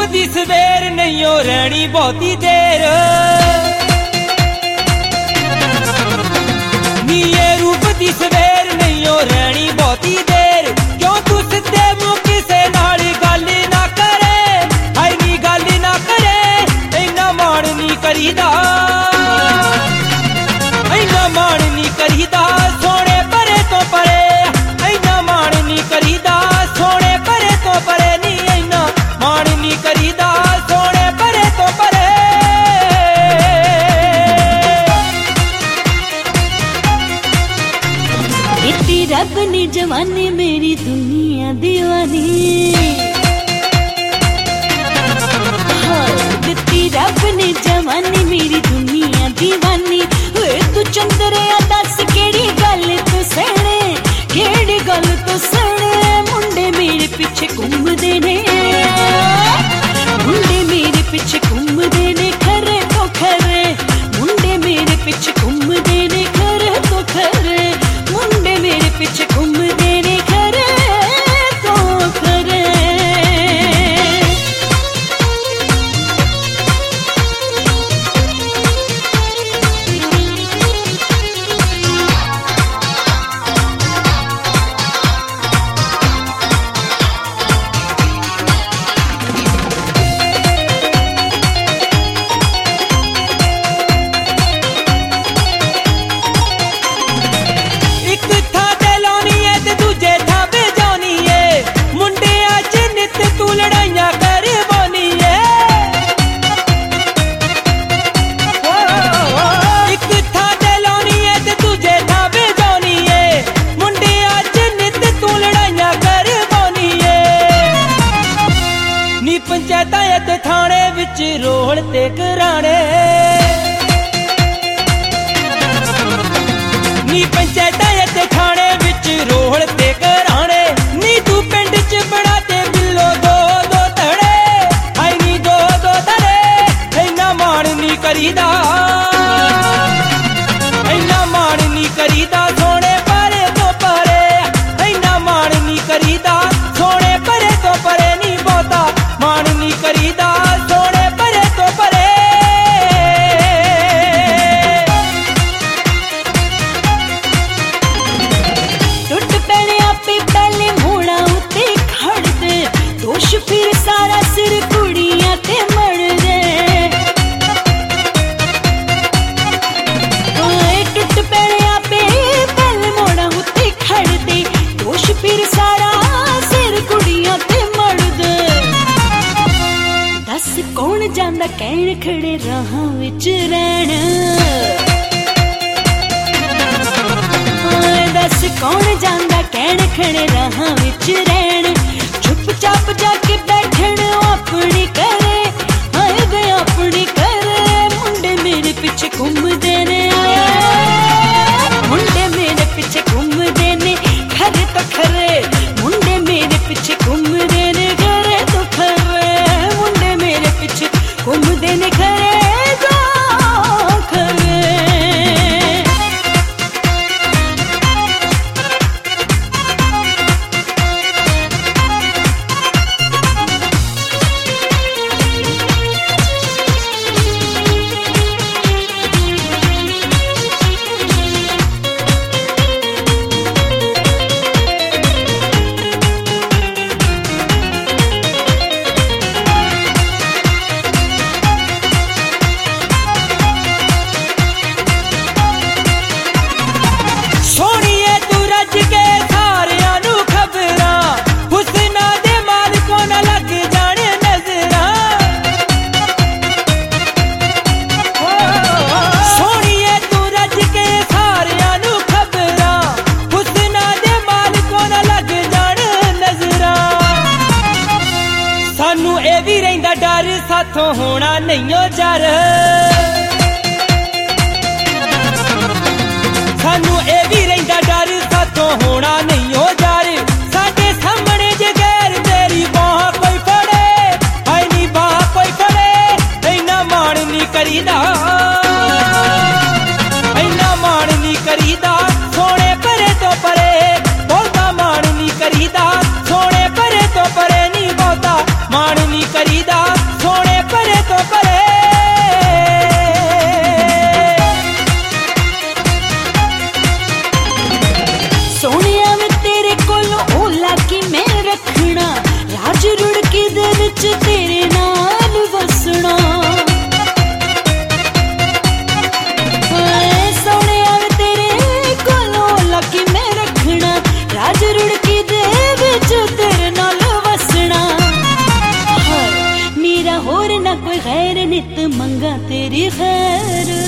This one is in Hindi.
दी सवेर नहीं हो रहनी बहुती देर। नी ये रूप दी सवेर नहीं हो रहनी बहुती देर। क्यों तू सिद्धे मुंह किसे नाल गल ना करे, हाय नी गल ना करे। इन्ना मान नी करीदा, इन्ना मान नी करीदा, सोने परे तो परे। इन्ना मान नी करीदा, सोने परे तो परे। नी इन्ना मान नी करीदा, सोने परे तो परे। इतनी रब ने जवानी मेरी दुनिया दीवानी। दित्ती रब ने जवानी मेरी दुनिया दीवानी। तू चंद्रिया दस केड़ी गल तो सने, केड़ी गल तो सने। मुंडे मेरे पीछे घूमदे ने, मुंडे मेरे पीछे घूमदे ने खरे तो खरे। मुंडे मेरे पीछे घूमदे ने खरे तो खरे। मुंडे मेरे पीछे घूमदे ने खरे तो खरे। पंचायत ते थाने विच रोल ते घराने। नी पंचायत ते थाने विच रोल ते घराने। नी तू पिंड च बड़ा ते बिल्लो दो दो धड़े, हाय नी दो दो धड़े। इन्ना मान नी करीदा, इन्ना मान नी करीदा, सोने परे तो परे। इन्ना मान नी करीदा, सोने परे तो परे। नी बहुता मान नी करीदा, सोने परे तो परे। टुट पैने आपे पहले मोड़ा उत्ते खड़ दे। दोष फिर सारा सिर कुड़ियां ते मड़ दे। टुट पैने आपे पहले मोड़ा उत्ते खड़ दे। दोष फिर सारा सिर कुड़ियां ते मड़ दे। दस कौन जांदा कहण खड़े राहां विच रहना। दस कौन जांदा कहण खड़े राहां विच रहना। चुप चाप जाके बैठण अपनी करे, हाय वे अपनी करे। मुंडे मेरे पीछे घूमदे ने, मुंडे मेरे पीछे घूमदे ने खरे तो खरे। मुंडे मेरे पीछे घूमदे ने खरे तो खरे। मुंडे मेरे पीछे घूमदे ने खरे तो खरे। डर साथों होना नहीं हो जर। सानू ए भी रहिंदा डर साथों होना नहीं हो जर। साडे सामने जे गैर तेरी बाह कोई फड़े, हाय नी बाह कोई फड़े। इन्ना मान नी करीदा, इन्ना मान नी करीदा, सोने परे तो परे। बहुता मान नी करीदा, सोने परे तो परे। नी बहुता मान नी करीदा। मंगा तेरी खैर